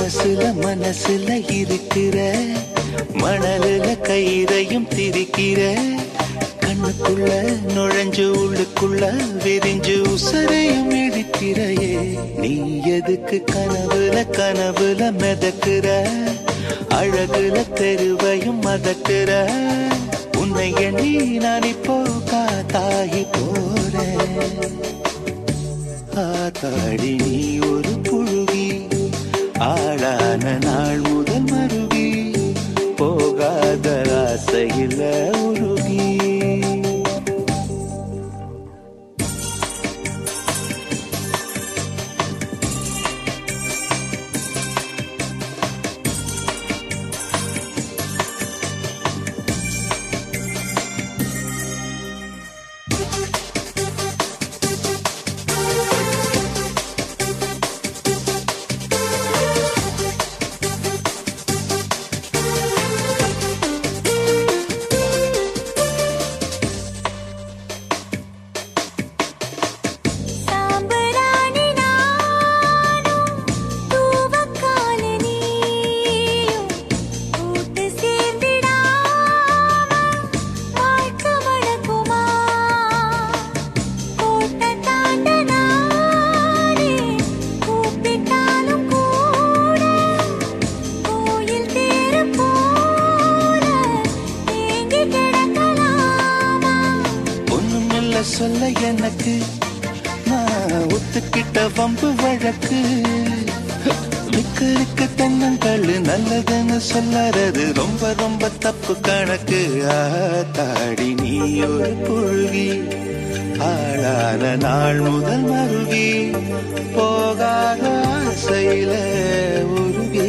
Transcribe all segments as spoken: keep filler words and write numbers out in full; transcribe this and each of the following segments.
மனசுல மனசுல இருக்கிற மணலுல கயிறையும் திரிக்கிற கண்ணுக்குள்ள நுழைஞ்சு உள்ளுக்குள்ள விரிஞ்சு உசரையும் இடிக்கிறையே நீ எதுக்கு கனவுல கனவுல மிதக்குற அழகுல தெருவையும் மதக்குற உன்னை எண்ணி நான் இப்போ காத்தாகி போறேன் ஆத்தாடி நீ ஒரு புழுகி ஆளான நாள் முதல் மருகி போகாத ஆசையில உருகி சொல்ல எனக்கு நான் ஒத்துக்கிட்ட வம்பு வழக்கு விக்கருக்கு தென்னங்கள் நல்லதுன்னு சொல்லறது ரொம்ப ரொம்ப தப்பு கணக்கு ஆத்தாடி நீ ஒரு புழுகி ஆளான நாள் முதல் மருகி போகாத ஆசையில உருகி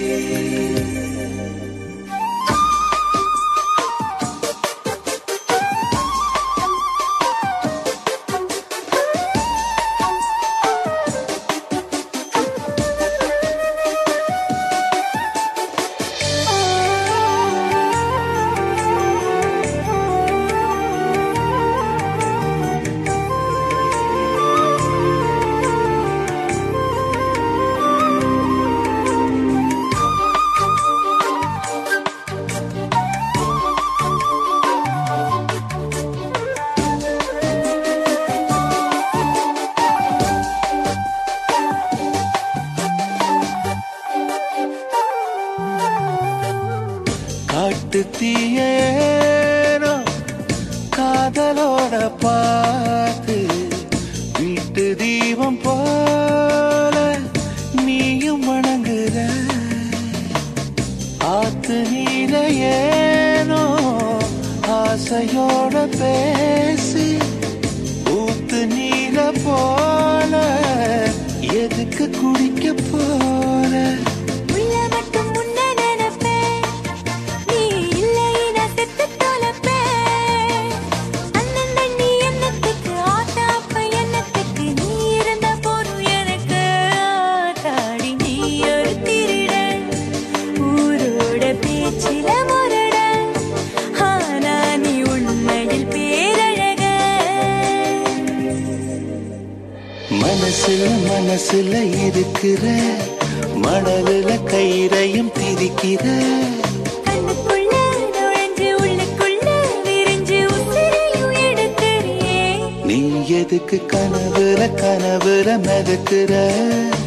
காட்டு தீயேனோ காதலோட பார்த்து வீட்டு தீபம் போல நீயும் வணங்குற ஆத்து நீர ஏனோ ஆசையோட பேசி ஊத்து நீர போல எதுக்கு குடிக்க போற மனசுல மனசுல இருக்கிற மணலுல கயிறையும் திரிக்கிற கண்ணுக்குள்ள நுழைஞ்சு உள்ளுக்குள்ள விரிஞ்சு உசிரையும் எடுக்கிறியே நீ எதுக்கு கனவுல கனவுல மிதக்குற